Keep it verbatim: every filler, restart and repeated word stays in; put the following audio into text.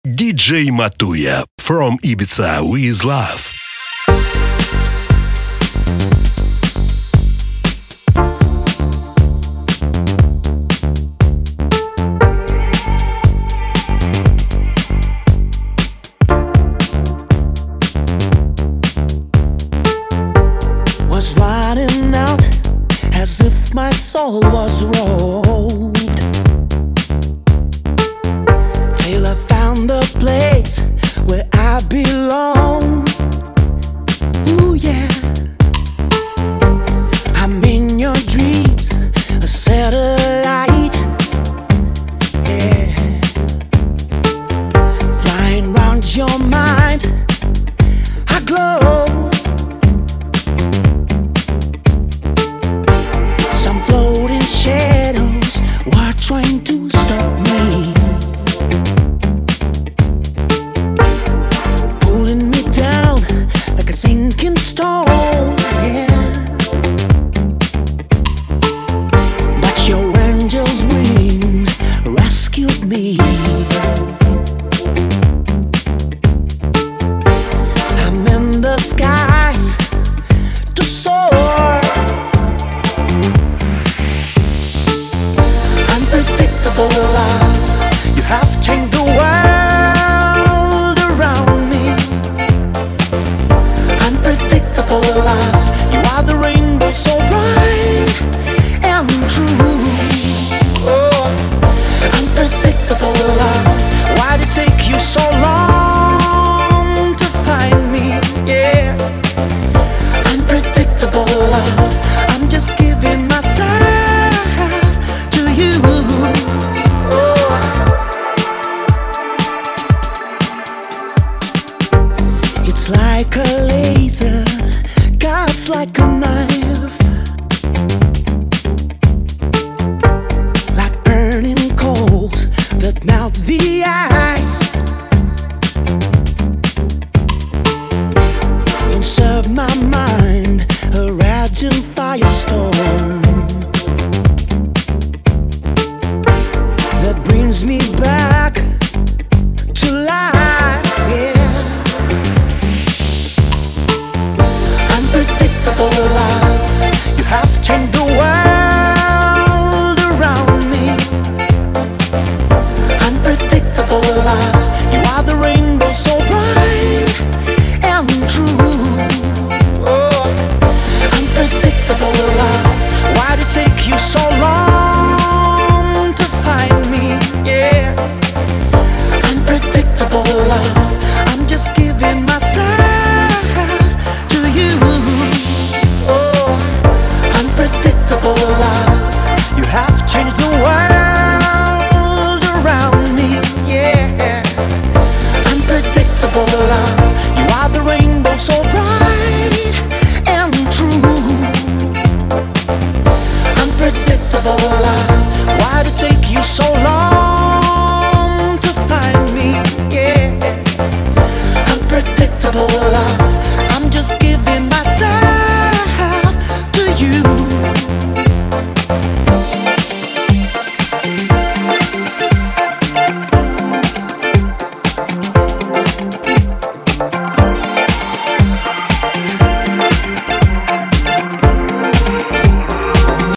ди джей Matuya from Ibiza with love. Was riding out as if my soul was robbed, till I found the place where I belong. Ooh yeah, I'm in your dreams, a satellite. Yeah, flying round your mind, I glow. Some floating shadows were trying to stop me, pulling me down like a sinking stone. Yeah, but your angel's wings rescued me. I'm in the skies to soar. Unpredictable love, you have changed the world around me. Unpredictable love, you are the rainbow so bright and true. Oh, unpredictable love, why did it take you so long to find me? Yeah, unpredictable love, I'm just giving myself to you. Oh, it's like a laser, cuts like a knife, like burning coals that melt the ice. Inside my mind, a raging firestorm that brings me back to life.